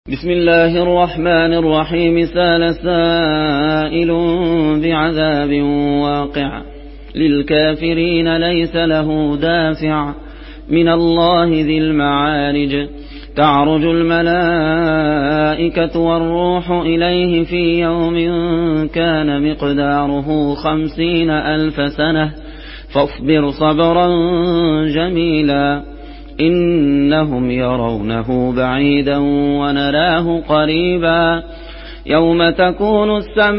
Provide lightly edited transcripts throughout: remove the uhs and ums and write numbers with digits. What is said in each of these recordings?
بسم الله الرحمن الرحيم. سأل سائل بعذاب واقع للكافرين ليس له دافع من الله ذي المعارج. تعرج الملائكة والروح إليه في يوم كان مقداره 50,000 سنة فاصبر صبرا جميلا إنهم يرونه بعيدا ونراه قريبا يوم تكون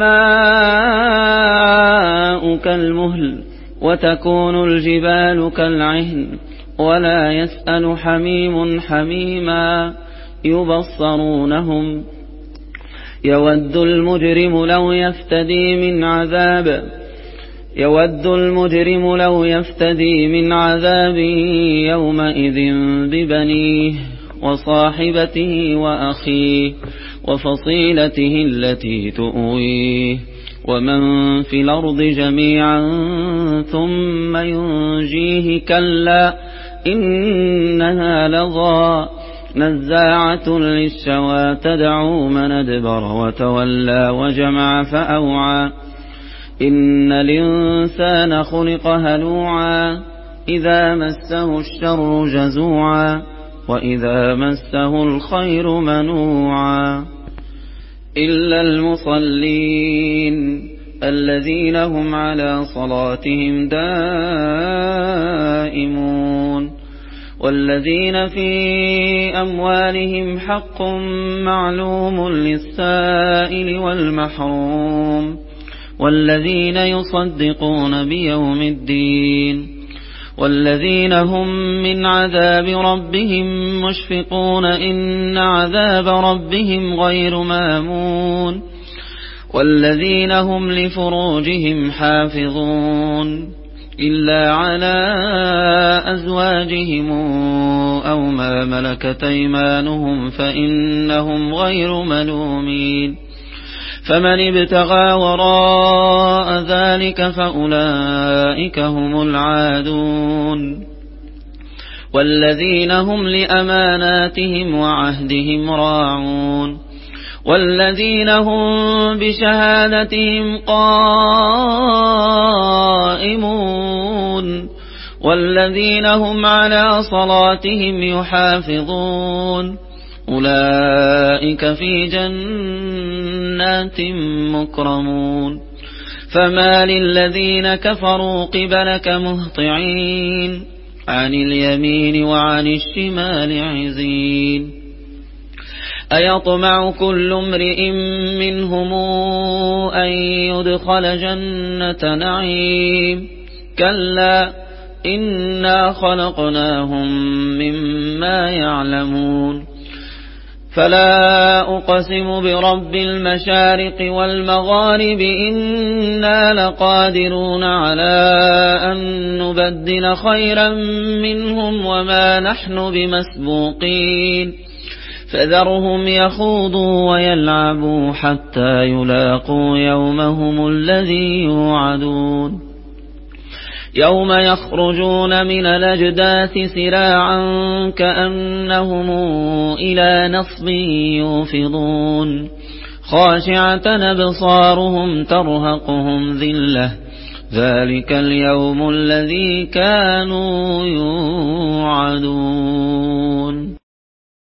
السماء كالمهل وتكون الجبال كالعهن ولا يسأل حميم حميما يبصرونهم يود المجرم لو يفتدي من عذاب يومئذ ببنيه وصاحبته وأخيه وفصيلته التي تؤويه ومن في الأرض جميعا ثم ينجيه كلا إنها لظى نزاعة للشوى تدعو من أدبر وتولى وجمع فأوعى إن الإنسان خلق هلوعا إذا مسه الشر جزوعا وإذا مسه الخير منوعا إلا المصلين الذين هم على صلاتهم دائمون والذين في أموالهم حق معلوم للسائل والمحروم والذين يصدقون بيوم الدين والذين هم من عذاب ربهم مشفقون إن عذاب ربهم غير مامون والذين هم لفروجهم حافظون إلا على أزواجهم أو ما ملكت أيمانهم فإنهم غير ملومين فمن ابتغى وراء ذلك فأولئك هم العادون والذين هم لأماناتهم وعهدهم راعون والذين هم بشهادتهم قائمون والذين هم على صلاتهم يحافظون أولئك في جنات مكرمون فما للذين كفروا قبلك مهطعين عن اليمين وعن الشمال عزين أيطمع كل امرئ منهم أن يدخل جنة نعيم كلا إنا خلقناهم مما يعلمون فلا أقسم برب المشارق والمغارب إنا لقادرون على أن نبدل خيرا منهم وما نحن بمسبوقين فذرهم يخوضوا ويلعبوا حتى يلاقوا يومهم الذي يوعدون يوم يخرجون من الأجداث سراعا كأنهم إلى نصب يوفضون خاشعة أبصارهم ترهقهم ذلة ذلك اليوم الذي كانوا يوعدون.